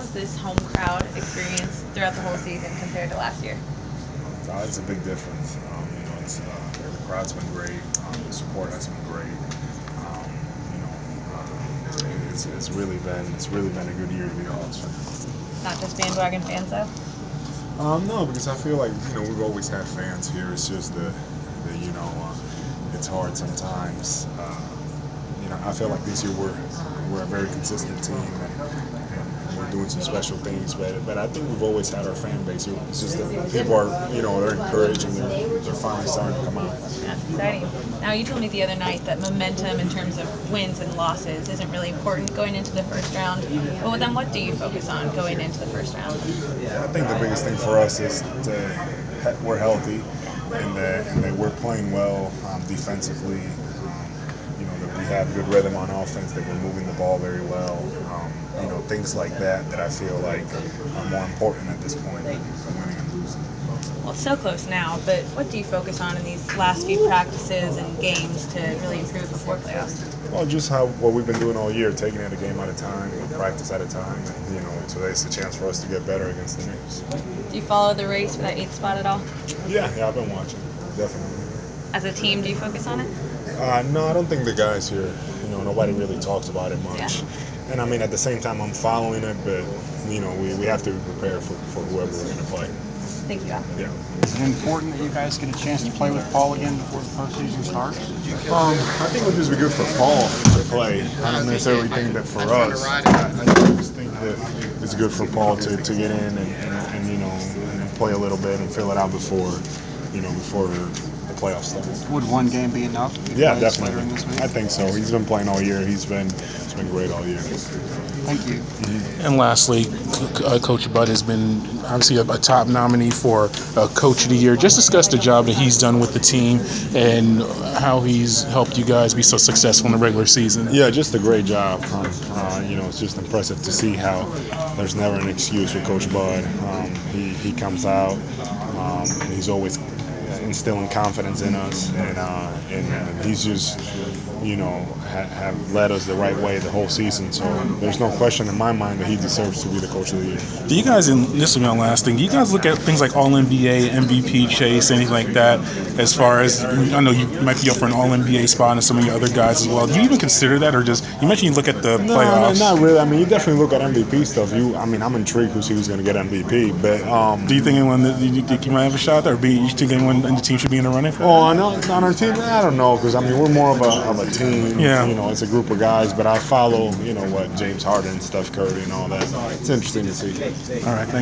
has this home crowd experience throughout the whole season compared to last year? It's a big difference. The crowd's been great. The support has been great. Um, it's really been a good year to be a Hawks fan. Not just bandwagon fans, though? No, because I feel like we've always had fans here. It's just it's hard sometimes. I feel like this year we're a very consistent team, and we're doing some special things. But I think we've always had our fan base here. It's just that people are they're encouraged and they're finally starting to come out. That's exciting. Now, you told me the other night that momentum in terms of wins and losses isn't really important going into the first round. Well, then what do you focus on going into the first round? I think the biggest thing for us is we're healthy and that we're playing well defensively. That we have good rhythm on offense, that we're moving the ball very well. Things like that I feel like are more important at this point than winning and losing. Well, it's so close now, but what do you focus on in these last few practices and games to really improve before playoffs? Well, just what we've been doing all year, taking it a game at a time, one practice at a time, and today's the chance for us to get better against the Knicks. Do you follow the race for that 8th spot at all? Yeah, I've been watching, definitely. As a team, do you focus on it? No, I don't think the guys here, nobody really talks about it much. Yeah. And I mean, at the same time, I'm following it, but we have to be prepared for whoever we're going to play. Thank you, Al. Yeah. Is it important that you guys get a chance to play with Paul again before the postseason starts? I think it would just be good for Paul to play. I don't necessarily think that for us. I just think that it's good for Paul to get in and play a little bit and fill it out before the playoffs start. Would one game be enough? If he Yeah, plays definitely. later in this week? I think so. He's been playing all year. It's been great all year. Thank you. And lastly, Coach Bud has been obviously a top nominee for Coach of the Year. Just discuss the job that he's done with the team and how he's helped you guys be so successful in the regular season. Yeah, just a great job. It's just impressive to see how there's never an excuse with Coach Bud. He comes out. He's always instilling confidence in us, and he's just have led us the right way the whole season. So there's no question in my mind that he deserves to be the Coach of the Year. Do you guys, and this will be my last thing, do you guys look at things like All NBA, MVP chase, anything like that, as far as, I know you might be up for an All NBA spot and some of your other guys as well. Do you even consider that, or just, you mentioned you look at the No, playoffs? not really. I mean, you definitely look at MVP stuff. I'm intrigued who's going to get MVP, but Do you think anyone that you think you might have a shot there, or you think anyone in the team should be in the running for that? on our team, I don't know, because I mean we're more of a team. Yeah. It's a group of guys, but I follow what James Harden, Steph Curry, and all that. It's interesting to see. All right, thank